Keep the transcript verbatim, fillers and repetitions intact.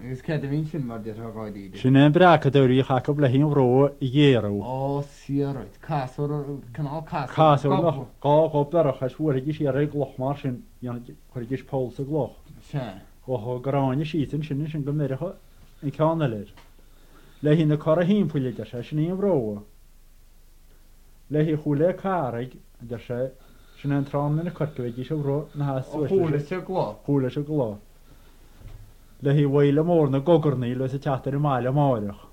Ys cedd fi'n sy'n mar di'r rhagoi di. Sy'n ein brac y dywri chach o blehin fro i geirw. O, sir oed. Cas o'r canol cas. Cas o'r loch. Go go berach as fwyr ydych ar ei gloch mar sy'n chwyr ydych pols y gloch. Se. Go ho grawn i sy'n sy'n sy'n gymryd o yn canelir. Le hi'n y cor a hi'n pwyl ydych sy'n ein fro. Le hi chwle carag ydych sy'n ein tram yn y cwrcyf ydych sy'n fro na has. O, hwle sy'n glo. Hwle sy'n glo. Le hi weil y môr na gogwrni le sy'n teatr y mael y môrach.